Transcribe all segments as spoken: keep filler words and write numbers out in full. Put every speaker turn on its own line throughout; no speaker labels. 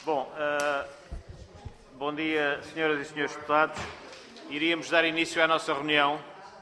Bom, uh, bom dia, senhoras e senhores deputados. Iríamos dar início à nossa reunião.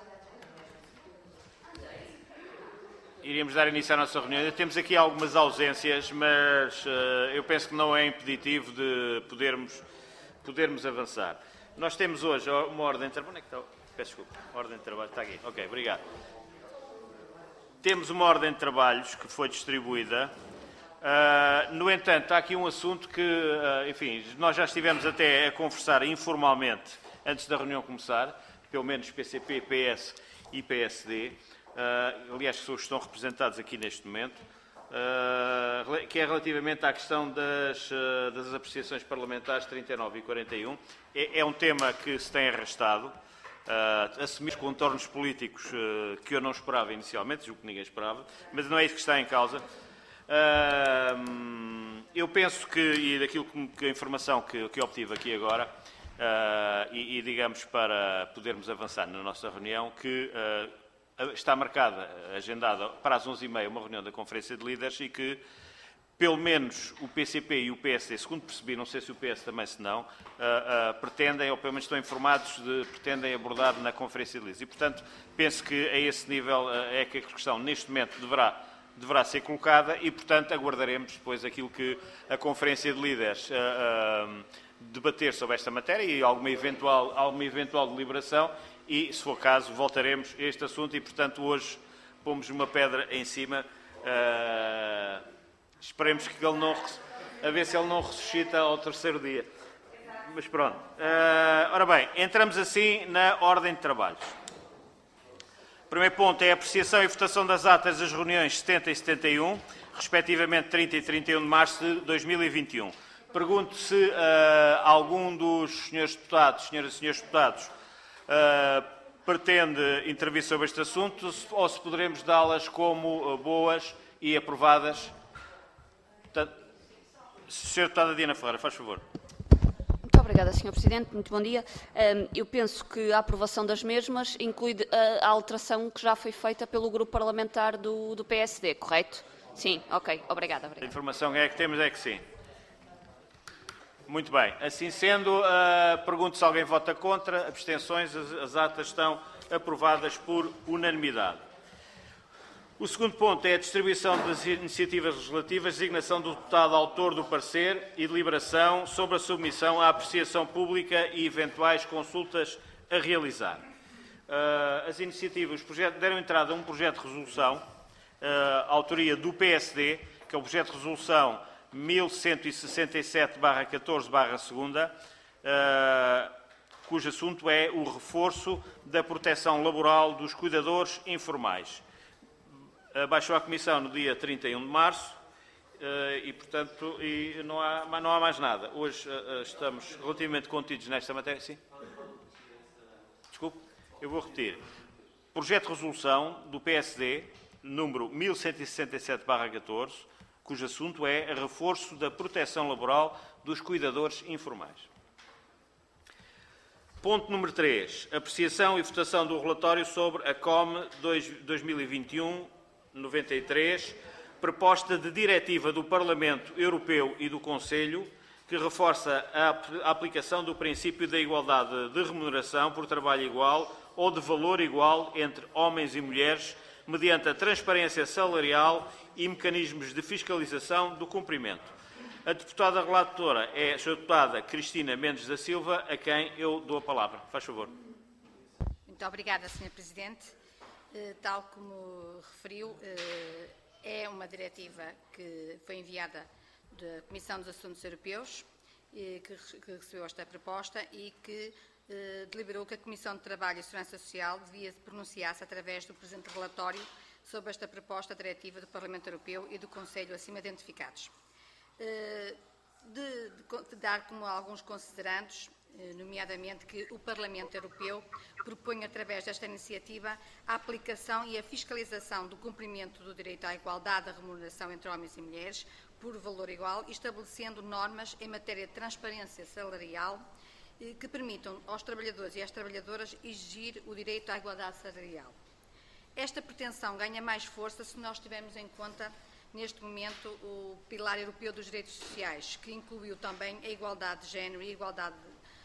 Iríamos dar início à nossa reunião. Temos aqui algumas ausências, mas uh, eu penso que não é impeditivo de podermos, podermos avançar. Nós temos hoje uma ordem de trabalho. Onde é que está? Peço desculpa. A ordem de trabalho está aqui. Ok, obrigado. Temos uma ordem de trabalhos que foi distribuída. Uh, no entanto, há aqui um assunto que, uh, enfim, nós já estivemos até a conversar informalmente antes da reunião começar, pelo menos P C P, P S e P S D, uh, aliás, que estão representados aqui neste momento, uh, que é relativamente à questão das, uh, das apreciações parlamentares trinta e nove e quarenta e um. É, é um tema que se tem arrastado, uh, assumir contornos políticos uh, que eu não esperava inicialmente, julgo que ninguém esperava, mas não é isso que está em causa. Uh, eu penso que, e daquilo que, que a informação que, que obtive aqui agora, uh, e, e digamos para podermos avançar na nossa reunião, que uh, está marcada, agendada para as onze e meia uma reunião da Conferência de Líderes e que, pelo menos, o P C P e o P S D, segundo percebi, não sei se o P S também, se não, uh, uh, pretendem, ou pelo menos estão informados, de, pretendem abordar na Conferência de Líderes. E, portanto, penso que a esse nível uh, é que a questão, neste momento, deverá deverá ser colocada e, portanto, aguardaremos depois aquilo que a Conferência de Líderes uh, uh, debater sobre esta matéria e alguma eventual, alguma eventual deliberação e, se for caso, voltaremos a este assunto e, portanto, hoje pomos uma pedra em cima. Uh, esperemos que ele não... a ver se ele não ressuscita ao terceiro dia. Mas pronto. Uh, ora bem, entramos assim na ordem de trabalhos. O primeiro ponto é a apreciação e votação das atas das reuniões setenta e setenta e um, respectivamente trinta e trinta e um de março de dois mil e vinte e um. Pergunto se uh, algum dos senhores deputados, senhoras e senhores deputados, uh, pretende intervir sobre este assunto ou se poderemos dá-las como uh, boas e aprovadas. Portanto, senhora deputada Diana Ferreira, faz favor.
Muito obrigada, senhor Presidente. Muito bom dia. Eu penso que a aprovação das mesmas inclui a alteração que já foi feita pelo grupo parlamentar do, do P S D, correto? Sim, ok. Obrigada. obrigada.
A informação é que temos é que sim. Muito bem. Assim sendo, uh, pergunto se alguém vota contra. Abstenções. As, as atas estão aprovadas por unanimidade. O segundo ponto é a distribuição das iniciativas legislativas, designação do deputado autor do parecer e deliberação sobre a submissão à apreciação pública e eventuais consultas a realizar. Uh, as iniciativas projeto, deram entrada a um projeto de resolução, uh, autoria do P S D, que é o projeto de resolução mil cento e sessenta e sete barra catorze barra dois, uh, cujo assunto é o reforço da proteção laboral dos cuidadores informais. Baixou a Comissão no dia trinta e um de março e, portanto, e não, há, não há mais nada. Hoje estamos relativamente contidos nesta matéria. Sim? Desculpe, eu vou repetir. Projeto de resolução do P S D, número mil cento e sessenta e sete barra catorze, cujo assunto é reforço da proteção laboral dos cuidadores informais. Ponto número três. Apreciação e votação do relatório sobre a C O M dois mil e vinte e um noventa e três, proposta de diretiva do Parlamento Europeu e do Conselho que reforça a aplicação do princípio da igualdade de remuneração por trabalho igual ou de valor igual entre homens e mulheres mediante a transparência salarial e mecanismos de fiscalização do cumprimento. A deputada relatora é a senhora deputada Cristina Mendes da Silva, a quem eu dou a palavra. Faz favor.
Muito obrigada, senhor Presidente. Tal como referiu, é uma diretiva que foi enviada da Comissão dos Assuntos Europeus, que recebeu esta proposta e que deliberou que a Comissão de Trabalho e Segurança Social devia pronunciar-se através do presente relatório sobre esta proposta diretiva do Parlamento Europeu e do Conselho acima identificados. De, de, de dar como alguns considerandos, nomeadamente que o Parlamento Europeu propõe, através desta iniciativa, a aplicação e a fiscalização do cumprimento do direito à igualdade da remuneração entre homens e mulheres por valor igual, estabelecendo normas em matéria de transparência salarial que permitam aos trabalhadores e às trabalhadoras exigir o direito à igualdade salarial. Esta pretensão ganha mais força se nós tivermos em conta neste momento, o Pilar Europeu dos Direitos Sociais, que incluiu também a igualdade de género e a igualdade,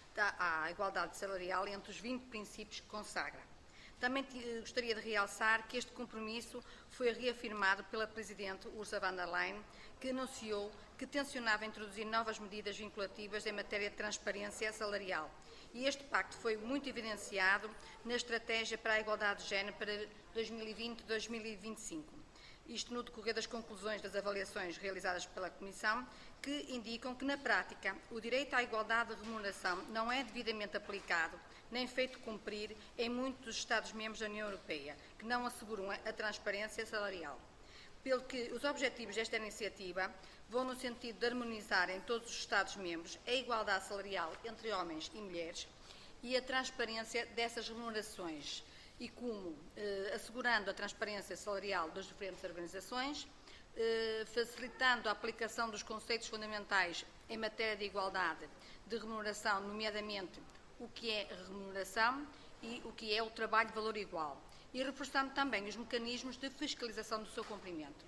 a igualdade salarial entre os vinte princípios que consagra. Também gostaria de realçar que este compromisso foi reafirmado pela Presidente Ursula von der Leyen, que anunciou que tencionava introduzir novas medidas vinculativas em matéria de transparência salarial. E este pacto foi muito evidenciado na Estratégia para a Igualdade de Género para dois mil e vinte a dois mil e vinte e cinco. Isto no decorrer das conclusões das avaliações realizadas pela Comissão, que indicam que, na prática, o direito à igualdade de remuneração não é devidamente aplicado nem feito cumprir em muitos dos Estados-membros da União Europeia, que não asseguram a transparência salarial. Pelo que os objetivos desta iniciativa vão no sentido de harmonizar em todos os Estados-membros a igualdade salarial entre homens e mulheres e a transparência dessas remunerações, e como, eh, assegurando a transparência salarial das diferentes organizações, eh, facilitando a aplicação dos conceitos fundamentais em matéria de igualdade de remuneração, nomeadamente o que é a remuneração e o que é o trabalho de valor igual, e reforçando também os mecanismos de fiscalização do seu cumprimento.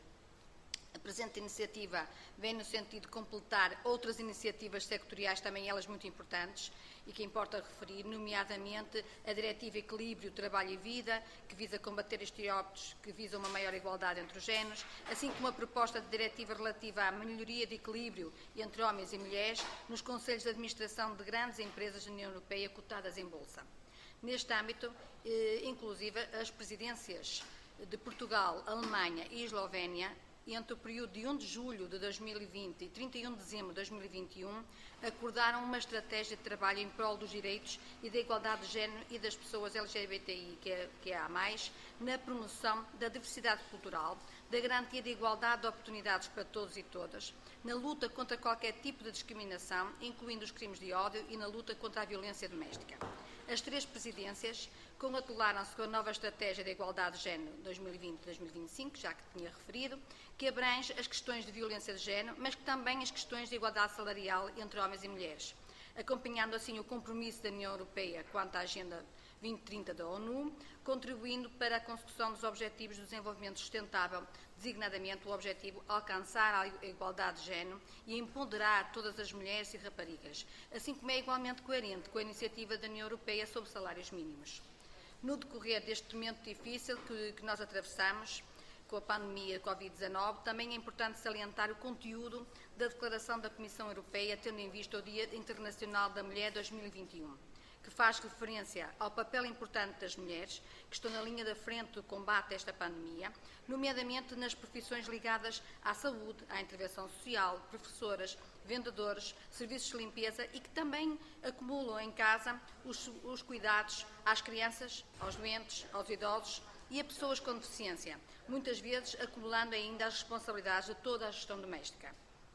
A presente iniciativa vem no sentido de completar outras iniciativas sectoriais, também elas muito importantes, e que importa referir, nomeadamente a Diretiva Equilíbrio, Trabalho e Vida, que visa combater estereótipos que visam uma maior igualdade entre os géneros, assim como a proposta de diretiva relativa à melhoria de equilíbrio entre homens e mulheres nos conselhos de administração de grandes empresas da União Europeia cotadas em bolsa. Neste âmbito, eh, inclusive, as presidências de Portugal, Alemanha e Eslovénia, entre o período de primeiro de julho de dois mil e vinte e trinta e um de dezembro de dois mil e vinte e um, acordaram uma estratégia de trabalho em prol dos direitos e da igualdade de género e das pessoas L G B T I que há mais, na promoção da diversidade cultural, da garantia de igualdade de oportunidades para todos e todas, na luta contra qualquer tipo de discriminação, incluindo os crimes de ódio, e na luta contra a violência doméstica. As três presidências congratularam-se com a nova Estratégia de Igualdade de Género dois mil e vinte a dois mil e vinte e cinco, já que tinha referido, que abrange as questões de violência de género, mas que também as questões de igualdade salarial entre homens e mulheres, acompanhando assim o compromisso da União Europeia quanto à Agenda vinte trinta da ONU, contribuindo para a consecução dos Objetivos de Desenvolvimento Sustentável, designadamente o objetivo alcançar a igualdade de género e empoderar todas as mulheres e raparigas, assim como é igualmente coerente com a iniciativa da União Europeia sobre salários mínimos. No decorrer deste momento difícil que, que nós atravessamos, com a pandemia de Covid dezanove, também é importante salientar o conteúdo da Declaração da Comissão Europeia, tendo em vista o Dia Internacional da Mulher dois mil e vinte e um, que faz referência ao papel importante das mulheres que estão na linha da frente do combate a esta pandemia, nomeadamente nas profissões ligadas à saúde, à intervenção social, professoras, vendedores, serviços de limpeza, e que também acumulam em casa os, os cuidados às crianças, aos doentes, aos idosos e a pessoas com deficiência, muitas vezes acumulando ainda as responsabilidades de toda a gestão doméstica.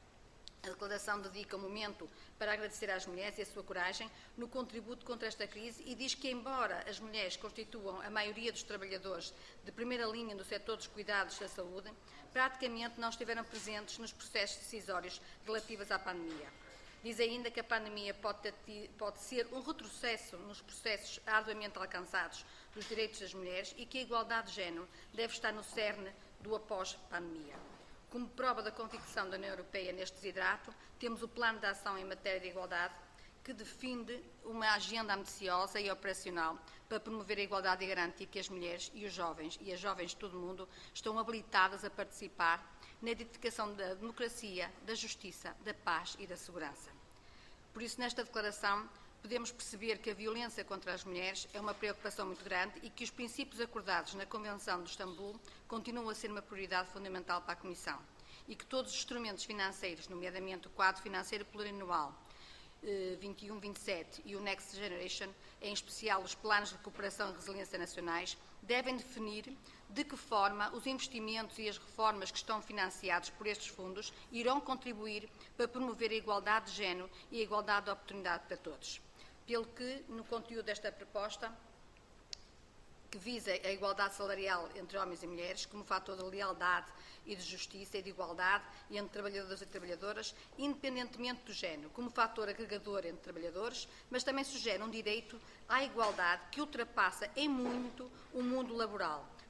A declaração dedica um momento para agradecer às mulheres e a sua coragem no contributo contra esta crise e diz que, embora as mulheres constituam a maioria dos trabalhadores de primeira linha no setor dos cuidados da saúde, praticamente não estiveram presentes nos processos decisórios relativos à pandemia. Diz ainda que a pandemia pode, ter, pode ser um retrocesso nos processos arduamente alcançados dos direitos das mulheres e que a igualdade de género deve estar no cerne do após-pandemia. Como prova da convicção da União Europeia neste desidrato, temos o Plano de Ação em Matéria de Igualdade, que define uma agenda ambiciosa e operacional para promover a igualdade e garantir que as mulheres e os jovens, e as jovens de todo o mundo, estão habilitadas a participar na edificação da democracia, da justiça, da paz e da segurança. Por isso, nesta declaração, podemos perceber que a violência contra as mulheres é uma preocupação muito grande e que os princípios acordados na Convenção de Istambul continuam a ser uma prioridade fundamental para a Comissão e que todos os instrumentos financeiros, nomeadamente o quadro financeiro plurianual eh, vinte e um vinte e sete e o Next Generation, em especial os planos de recuperação e resiliência nacionais, devem definir de que forma os investimentos e as reformas que estão financiados por estes fundos irão contribuir para promover a igualdade de género e a igualdade de oportunidade para todos. Pelo que, no conteúdo desta proposta, que visa a igualdade salarial entre homens e mulheres como fator de lealdade e de justiça e de igualdade entre trabalhadores e trabalhadoras, independentemente do género, como fator agregador entre trabalhadores, mas também sugere um direito à igualdade que ultrapassa em muito o mundo laboral,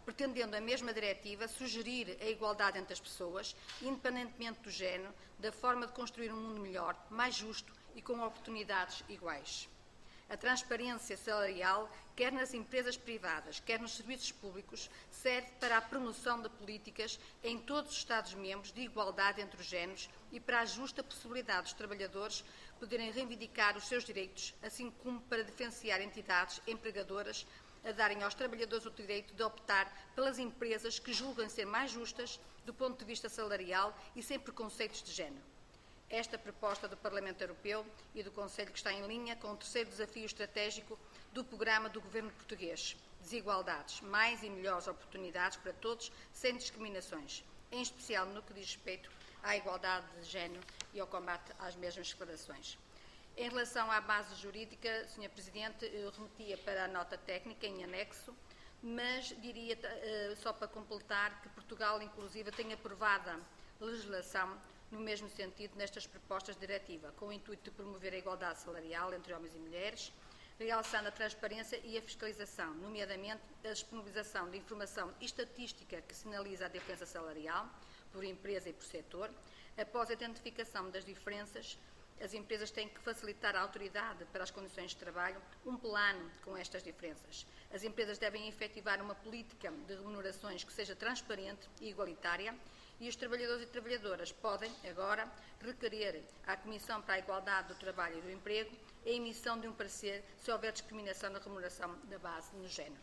pretendendo a mesma diretiva sugerir a igualdade entre as pessoas, independentemente do género, da forma de construir um mundo melhor, mais justo e com oportunidades iguais. A transparência salarial, quer nas empresas privadas, quer nos serviços públicos, serve para a promoção de políticas em todos os Estados-membros de igualdade entre os géneros e para a justa possibilidade dos trabalhadores poderem reivindicar os seus direitos, assim como para diferenciar entidades empregadoras a darem aos trabalhadores o direito de optar pelas empresas que julgam ser mais justas do ponto de vista salarial e sem preconceitos de género. Esta proposta do Parlamento Europeu e do Conselho que está em linha com o terceiro desafio estratégico do programa do Governo português, desigualdades, mais e melhores oportunidades para todos, sem discriminações, em especial no que diz respeito à igualdade de género e ao combate às mesmas separações. Em relação à base jurídica, senhor Presidente, eu remetia para a nota técnica em anexo, mas diria, só para completar, que Portugal, inclusive, tem aprovada legislação no mesmo sentido nestas propostas de diretiva, com o intuito de promover a igualdade salarial entre homens e mulheres, realçando a transparência e a fiscalização, nomeadamente a disponibilização de informação estatística que sinaliza a diferença salarial por empresa e por setor. Após a identificação das diferenças, as empresas têm que facilitar à autoridade para as condições de trabalho um plano com estas diferenças. As empresas devem efetivar uma política de remunerações que seja transparente e igualitária, e os trabalhadores e trabalhadoras podem, agora, requerer à Comissão para a Igualdade do Trabalho e do Emprego a emissão de um parecer se houver discriminação na remuneração da base no género.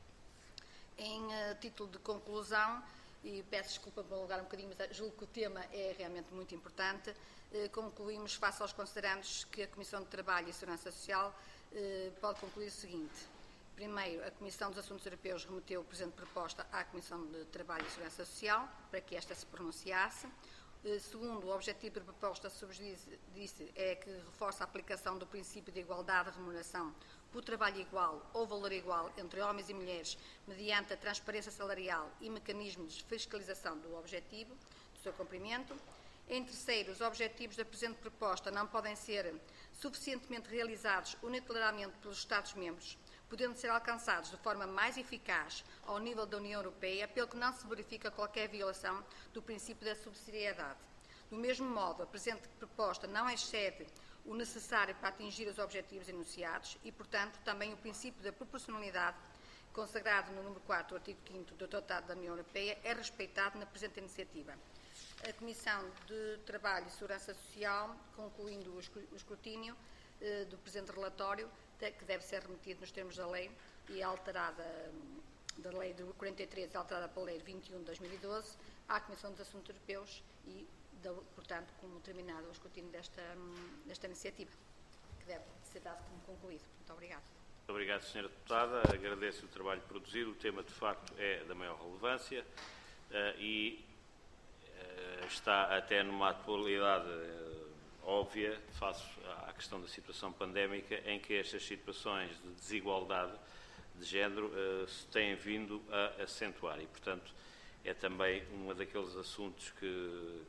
Em uh, título de conclusão, e peço desculpa por alongar um bocadinho, mas julgo que o tema é realmente muito importante, uh, concluímos, face aos considerandos, que a Comissão de Trabalho e Segurança Social uh, pode concluir o seguinte. Primeiro, a Comissão dos Assuntos Europeus remeteu a presente proposta à Comissão de Trabalho e Segurança Social, para que esta se pronunciasse. Segundo, o objetivo da proposta, disse, é que reforça a aplicação do princípio de igualdade de remuneração por trabalho igual ou valor igual entre homens e mulheres, mediante a transparência salarial e mecanismos de fiscalização do objetivo, do seu cumprimento. Em terceiro, os objetivos da presente proposta não podem ser suficientemente realizados unilateralmente pelos Estados-membros, podendo ser alcançados de forma mais eficaz ao nível da União Europeia, pelo que não se verifica qualquer violação do princípio da subsidiariedade. Do mesmo modo, a presente proposta não excede o necessário para atingir os objetivos enunciados e, portanto, também o princípio da proporcionalidade, consagrado no número quatro do artigo quinto do Tratado da União Europeia, é respeitado na presente iniciativa. A Comissão de Trabalho e Segurança Social, concluindo o escrutínio eh, do presente relatório, que deve ser remetido nos termos da lei e alterada da lei de quarenta e três, alterada pela lei vinte e um de dois mil e doze, à Comissão dos Assuntos Europeus e, portanto, como terminado o escrutínio desta, desta iniciativa, que deve ser dado como concluído. Muito obrigado.
Muito obrigado, senhora Deputada. Agradeço o trabalho produzido. O tema, de facto, é da maior relevância uh, e uh, está até numa atualidade uh, óbvia, face à questão da situação pandémica, em que estas situações de desigualdade de género uh, se têm vindo a acentuar e, portanto, é também um daqueles assuntos que,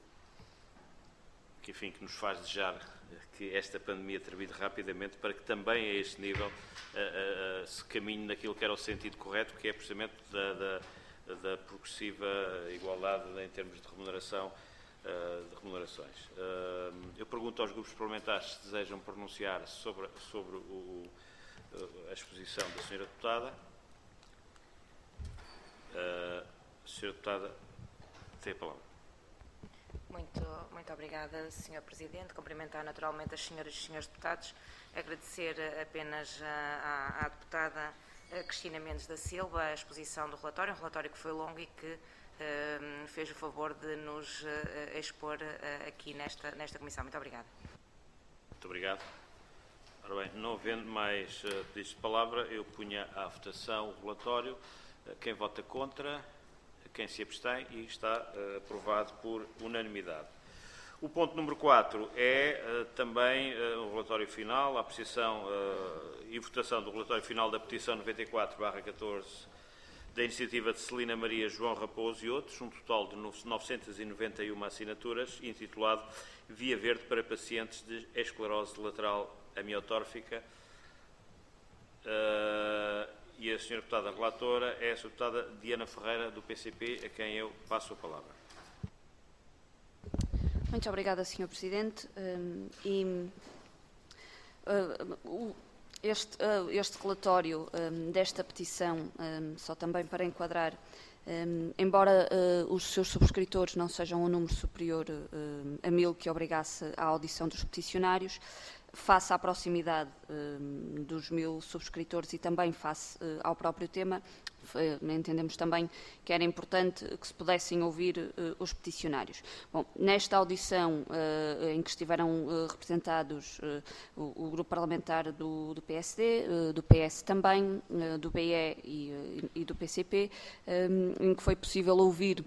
que, enfim, que nos faz desejar que esta pandemia termine rapidamente para que também a este nível uh, uh, se caminhe naquilo que era o sentido correto, que é precisamente da, da, da progressiva igualdade em termos de remuneração de remunerações. Eu pergunto aos grupos parlamentares se desejam pronunciar sobre, sobre o, a exposição da senhora Deputada. A senhora Deputada tem a palavra.
Muito, muito obrigada, senhor Presidente. Cumprimentar naturalmente as senhoras e senhores deputados. Agradecer apenas à, à deputada Cristina Mendes da Silva a exposição do relatório, um relatório que foi longo e que Uh, fez o favor de nos uh, expor uh, aqui nesta, nesta comissão. Muito obrigada.
Muito obrigado. Ora bem, não havendo mais uh, pedidos de palavra, eu punha à votação o relatório. Uh, quem vota contra, quem se abstém, e está uh, aprovado por unanimidade. O ponto número quatro é uh, também uh, o relatório final, a apreciação uh, e votação do relatório final da petição noventa e quatro barra catorze da iniciativa de Celina Maria, João Raposo e outros, um total de novecentas e noventa e uma assinaturas, intitulado Via Verde para pacientes de esclerose lateral amiotórfica. Uh, e a senhora deputada relatora é a senhora deputada Diana Ferreira, do P C P, a quem eu passo a palavra.
Muito obrigada, senhor Presidente. Um, e, uh, uh, este, uh, este relatório um, desta petição, um, só também para enquadrar, um, embora uh, os seus subscritores não sejam um número superior uh, a mil que obrigasse à audição dos peticionários, face à proximidade uh, dos mil subscritores e também face uh, ao próprio tema, uh, entendemos também que era importante que se pudessem ouvir uh, os peticionários. Bom, nesta audição uh, em que estiveram uh, representados uh, o, o grupo parlamentar do, do P S D, uh, do P S também, uh, do B E e, uh, e do P C P, um, em que foi possível ouvir,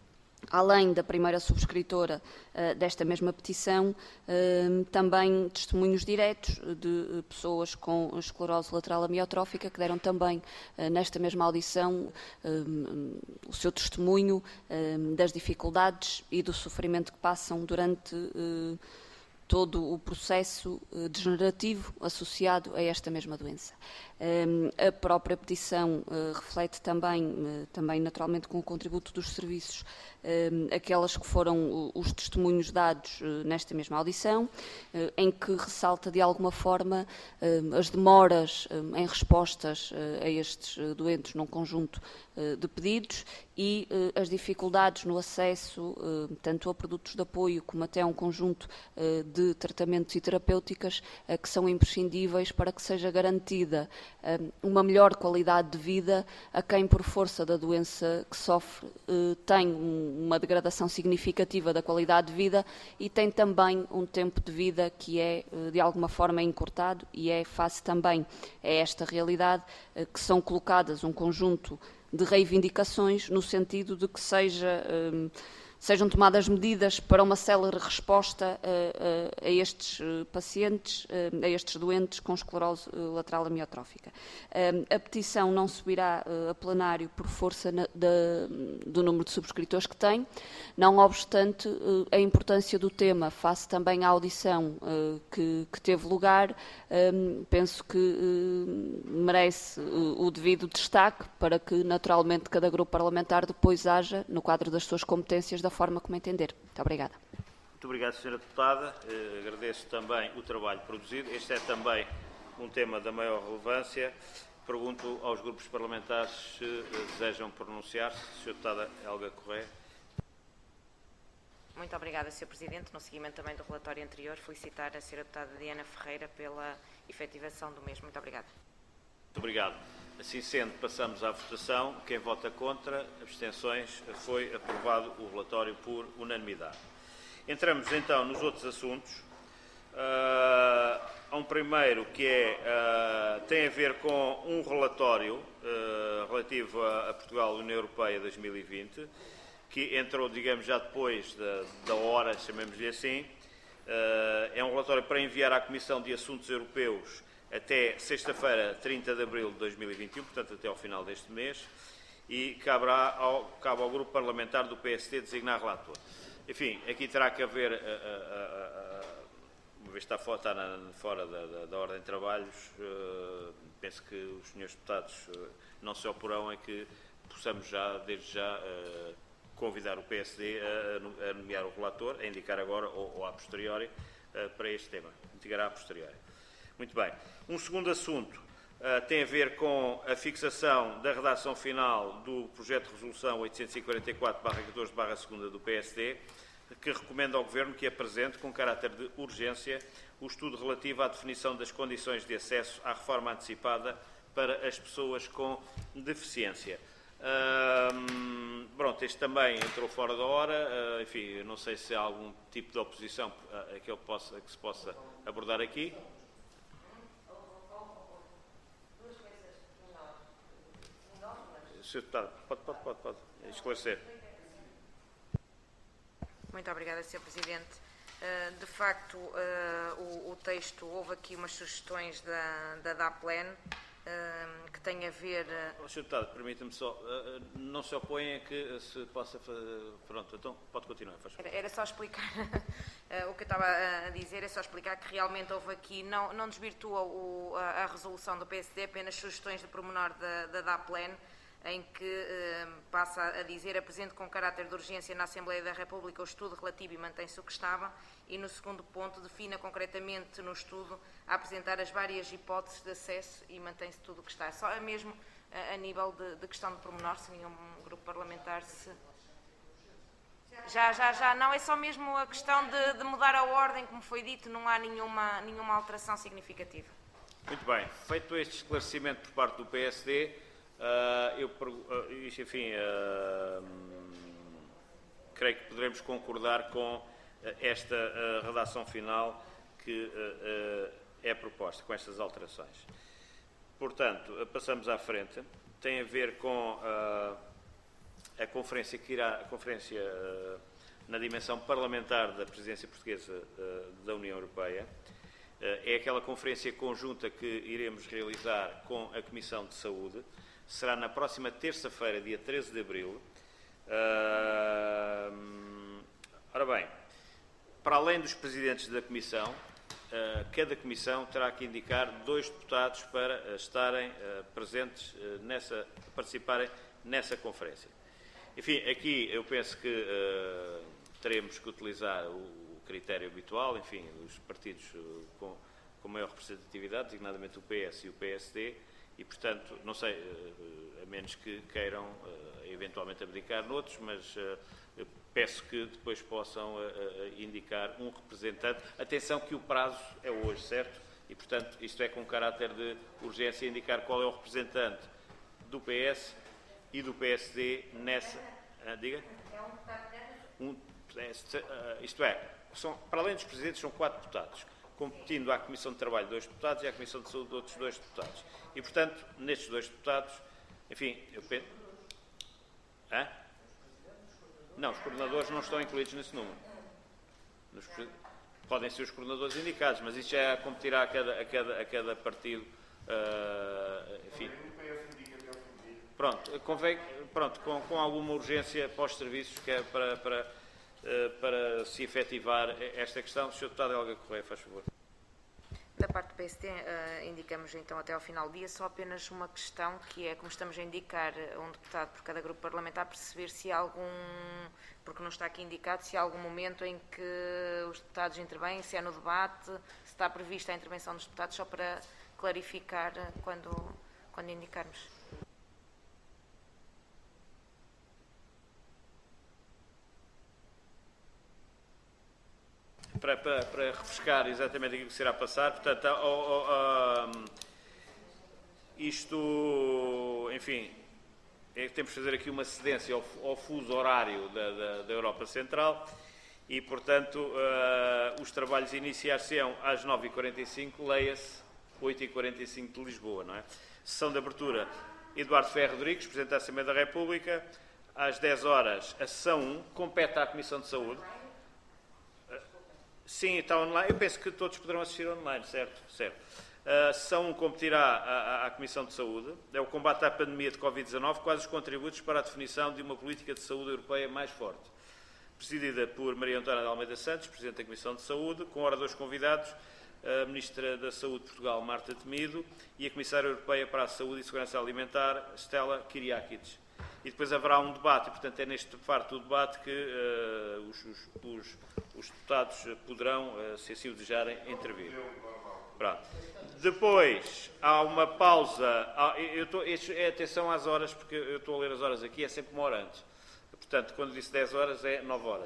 além da primeira subscritora uh, desta mesma petição, uh, também testemunhos diretos de uh, pessoas com esclerose lateral amiotrófica que deram também, uh, nesta mesma audição, uh, o seu testemunho uh, das dificuldades e do sofrimento que passam durante uh, todo o processo uh, degenerativo associado a esta mesma doença. Um, a própria petição uh, reflete também, uh, também naturalmente com o contributo dos serviços, um, aquelas que foram uh, os testemunhos dados uh, nesta mesma audição, uh, em que ressalta de alguma forma uh, as demoras uh, em respostas uh, a estes uh, doentes num conjunto uh, de pedidos e uh, as dificuldades no acesso uh, tanto a produtos de apoio como até a um conjunto uh, de tratamentos e terapêuticas uh, que são imprescindíveis para que seja garantida uma melhor qualidade de vida a quem, por força da doença que sofre, tem uma degradação significativa da qualidade de vida e tem também um tempo de vida que é, de alguma forma, encurtado, e é face também a esta realidade que são colocadas um conjunto de reivindicações no sentido de que seja... sejam tomadas medidas para uma célere resposta a, a, a estes pacientes, a estes doentes com esclerose lateral amiotrófica. A petição não subirá a plenário por força na, da, do número de subscritores que tem, não obstante a importância do tema, face também à audição que, que teve lugar, penso que merece o devido destaque para que, naturalmente, cada grupo parlamentar depois haja, no quadro das suas competências, da forma como entender. Muito obrigada.
Muito obrigado, senhora Deputada. Eh, agradeço também o trabalho produzido. Este é também um tema da maior relevância. Pergunto aos grupos parlamentares se eh, desejam pronunciar-se. senhora Deputada Helga Correia.
Muito obrigada, senhor Presidente. No seguimento também do relatório anterior, felicitar a senhora Deputada Diana Ferreira pela efetivação do mesmo. Muito obrigada.
Muito obrigado. Assim sendo, passamos à votação. Quem vota contra, abstenções, foi aprovado o relatório por unanimidade. Entramos então nos outros assuntos. Uh, há um primeiro que é, uh, tem a ver com um relatório uh, relativo a, a Portugal e União Europeia dois mil e vinte, que entrou, digamos, já depois da, da hora, chamemos-lhe assim. Uh, é um relatório para enviar à Comissão de Assuntos Europeus até sexta-feira, trinta de abril de dois mil e vinte e um, portanto até ao final deste mês, e caberá ao, cabe ao grupo parlamentar do P S D designar relator. Enfim, aqui terá que haver, uh, uh, uh, uma vez está fora, está na, fora da, da, da ordem de trabalhos, uh, penso que os senhores deputados uh, não se oporão a que possamos já, desde já, uh, convidar o P S D a, a nomear o relator, a indicar agora ou, ou a posteriori uh, para este tema. Indicará a posteriori. Muito bem. Um segundo assunto uh, tem a ver com a fixação da redação final do projeto de resolução oitocentos e quarenta e quatro barra catorze barra dois do P S D, que recomenda ao Governo que apresente, com caráter de urgência, o estudo relativo à definição das condições de acesso à reforma antecipada para as pessoas com deficiência. Uh, pronto, este também entrou fora da hora, uh, enfim, não sei se há algum tipo de oposição a, a que, ele possa, a que se possa abordar aqui. senhor Deputado, pode, pode, pode, pode esclarecer.
Muito obrigada, senhor Presidente. De facto, o, o texto, houve aqui umas sugestões da, da DAPLEN, que tem a ver...
Uh... senhor Deputado, permita-me só, uh, não se opõe a que se possa fazer... Pronto, então pode continuar. Faz
era, era só explicar, uh, o que eu estava a dizer é só explicar que realmente houve aqui, não, não desvirtua o, a, a resolução do P S D, apenas sugestões de pormenor da, da DAPLEN, em que eh, passa a dizer, apresente com caráter de urgência na Assembleia da República o estudo relativo e mantém-se o que estava, e no segundo ponto defina concretamente no estudo a apresentar as várias hipóteses de acesso e mantém-se tudo o que está. Só é mesmo a, a nível de, de questão de pormenor, se nenhum grupo parlamentar se... Já, já, já, não, é só mesmo a questão de, de mudar a ordem, como foi dito, não há nenhuma, nenhuma alteração significativa.
Muito bem, feito este esclarecimento por parte do P S D, Uh, eu, uh, enfim, uh, creio que poderemos concordar com uh, esta uh, redação final que uh, uh, é proposta, com estas alterações. Portanto, uh, passamos à frente. Tem a ver com uh, a conferência que irá, a conferência uh, na dimensão parlamentar da presidência portuguesa uh, da União Europeia. Uh, é aquela conferência conjunta que iremos realizar com a Comissão de Saúde. Será na próxima terça-feira, dia treze de abril. Uh, ora bem, para além dos presidentes da Comissão, uh, cada Comissão terá que indicar dois deputados para uh, estarem uh, presentes, uh, nessa, participarem nessa conferência. Enfim, aqui eu penso que uh, teremos que utilizar o, o critério habitual, enfim, os partidos uh, com, com maior representatividade, designadamente o P S e o P S D, e, portanto, não sei, a menos que queiram eventualmente abdicar noutros, mas peço que depois possam indicar um representante. Atenção que o prazo é hoje, certo? E, portanto, isto é com caráter de urgência, indicar qual é o representante do P S e do P S D nessa... Ah, diga? Um, isto é, são, para além dos presidentes, são quatro deputados, competindo à Comissão de Trabalho dois deputados e à Comissão de Saúde outros dois deputados. E, portanto, nestes dois deputados, enfim, eu penso... Hã? Não, os coordenadores não estão incluídos nesse número. Nos... Podem ser os coordenadores indicados, mas isto já é a competir a cada, a cada, a cada partido. Uh, enfim. Pronto, convém, pronto com, com alguma urgência para os serviços, que é para, para, uh, para se efetivar esta questão. senhor Deputado Helga Correia, faz favor.
Da parte do P S D, uh, indicamos então até ao final do dia só apenas uma questão, que é, como estamos a indicar um deputado por cada grupo parlamentar, perceber se há algum, porque não está aqui indicado, se há algum momento em que os deputados intervêm, se é no debate, se está prevista a intervenção dos deputados, só para clarificar quando, quando indicarmos.
Para, para, para refrescar exatamente aquilo que se irá passar, portanto, oh, oh, oh, isto, enfim, é que temos de fazer aqui uma cedência ao, ao fuso horário da, da, da Europa Central e, portanto, uh, os trabalhos iniciar-se-ão às nove e quarenta e cinco, leia-se oito e quarenta e cinco de Lisboa, não é? Sessão de abertura, Eduardo Ferro Rodrigues, Presidente da Assembleia da República, às dez horas, a sessão um, compete à Comissão de Saúde. Sim, está online. Eu penso que todos poderão assistir online, certo? Certo. A sessão um competirá à, à Comissão de Saúde. É o combate à pandemia de Covid dezanove, quais os contributos para a definição de uma política de saúde europeia mais forte. Presidida por Maria Antónia de Almeida Santos, Presidente da Comissão de Saúde, com oradores convidados, a Ministra da Saúde de Portugal, Marta Temido, e a Comissária Europeia para a Saúde e Segurança Alimentar, Stella Kyriakides. E depois haverá um debate, e, portanto, é neste parte do debate que uh, os, os, os, os deputados poderão, uh, se assim o desejarem, intervir. Pronto. Depois, há uma pausa. Há, eu estou, é, atenção às horas, porque eu estou a ler as horas aqui, é sempre uma hora antes. Portanto, quando disse dez horas, é nove horas.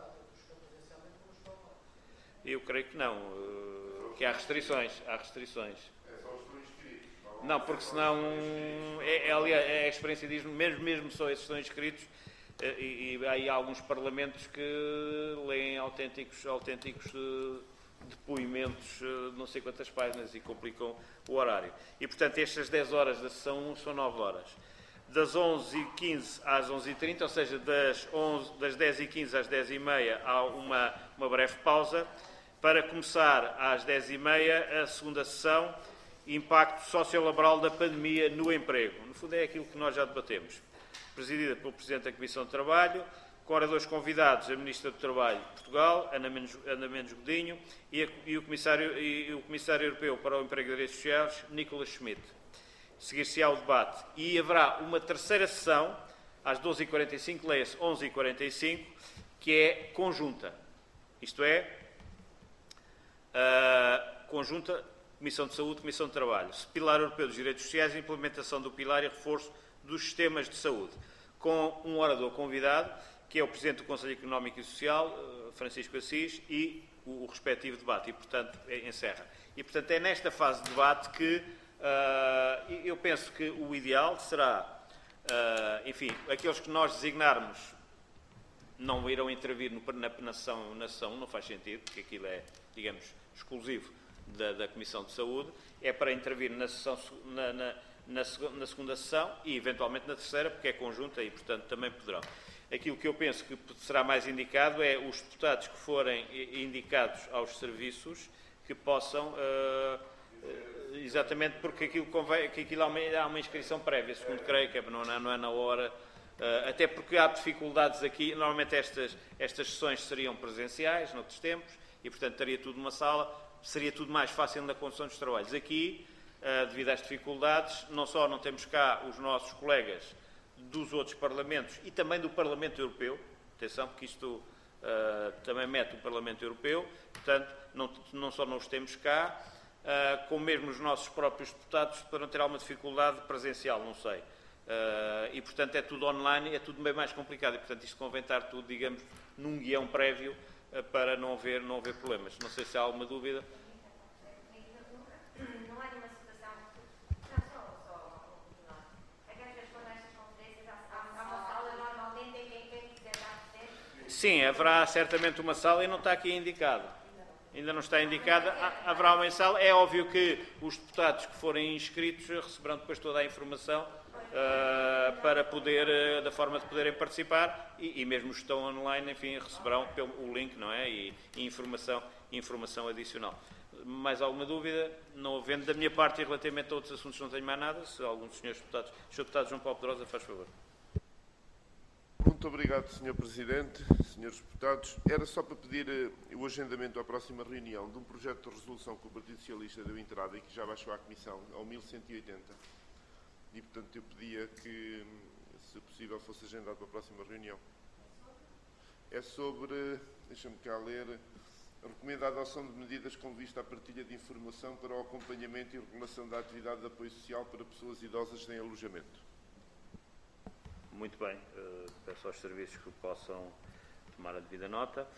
Eu creio que não, uh, que há restrições. Há restrições. Não, porque senão, é, é, aliás, é a experiência diz-me, mesmo, mesmo só esses estão inscritos, e, e há aí alguns parlamentos que leem autênticos, autênticos uh, depoimentos, uh, não sei quantas páginas, e complicam o horário. E, portanto, estas dez horas da sessão um são nove horas. Das onze e quinze às onze e trinta, ou seja, das, onze, das dez e quinze às dez e meia, há uma, uma breve pausa, para começar às dez e meia a segunda sessão, impacto sociolaboral da pandemia no emprego. No fundo é aquilo que nós já debatemos. Presidida pelo Presidente da Comissão de Trabalho, com oradores convidados, a Ministra do Trabalho de Portugal, Ana Mendes, Ana Mendes Godinho, e, a, e, o Comissário, e o Comissário Europeu para o Emprego e Direitos Sociais, Nicolas Schmidt. Seguir-se-á o debate. E haverá uma terceira sessão, às doze e quarenta e cinco, leia-se onze e quarenta e cinco, que é conjunta. Isto é, uh, conjunta, Comissão de Saúde, Comissão de Trabalho. Pilar Europeu dos Direitos Sociais, implementação do pilar e reforço dos sistemas de saúde. Com um orador convidado, que é o Presidente do Conselho Económico e Social, Francisco Assis, e o, o respectivo debate, e, portanto, encerra. E, portanto, é nesta fase de debate que uh, eu penso que o ideal será, uh, enfim, aqueles que nós designarmos não irão intervir no, na, na, sessão, na sessão, não faz sentido, porque aquilo é, digamos, exclusivo da, da Comissão de Saúde, é para intervir na, sessão, na, na, na, na segunda sessão e, eventualmente, na terceira, porque é conjunta e, portanto, também poderão. Aquilo que eu penso que será mais indicado é os deputados que forem indicados aos serviços que possam, uh, uh, exatamente porque aquilo, convém, que aquilo há, uma, há uma inscrição prévia, segundo creio, que é, não, não é na hora, uh, até porque há dificuldades aqui, normalmente estas, estas sessões seriam presenciais, noutros tempos, e portanto estaria tudo numa sala, seria tudo mais fácil na condução dos trabalhos. Aqui, uh, devido às dificuldades, não só não temos cá os nossos colegas dos outros Parlamentos e também do Parlamento Europeu, atenção, porque isto uh, também mete o Parlamento Europeu, portanto, não, não só não os temos cá, uh, como mesmo os nossos próprios deputados poderão ter alguma dificuldade presencial, não sei. Uh, e, portanto, é tudo online, é tudo bem mais complicado, e, portanto, isto convém estar tudo, digamos, num guião prévio uh, para não haver, não haver problemas. Não sei se há alguma dúvida.
Não há nenhuma situação.
Sim, haverá certamente uma sala e não está aqui indicado. Ainda não está indicada. Haverá uma sala. É óbvio que os deputados que forem inscritos receberão depois toda a informação uh, para poder, uh, da forma de poderem participar e, e mesmo os que estão online, enfim, receberão pelo, o link, não é? E, e informação, informação adicional. Mais alguma dúvida? Não havendo da minha parte e relativamente a outros assuntos não tenho mais nada. Se algum dos senhores deputados, senhor deputado João Paulo Pedrosa, faz favor.
Muito obrigado, senhor Presidente, senhores deputados. Era só para pedir uh, o agendamento à próxima reunião de um projeto de resolução que o Partido Socialista deu entrada e que já baixou à Comissão, ao mil cento e oitenta. E, portanto, eu pedia que, se possível, fosse agendado para a próxima reunião. É sobre, deixa-me cá ler, recomenda a adoção de medidas com vista à partilha de informação para o acompanhamento e regulação da atividade de apoio social para pessoas idosas sem alojamento.
Muito bem, peço aos serviços que possam tomar a devida nota.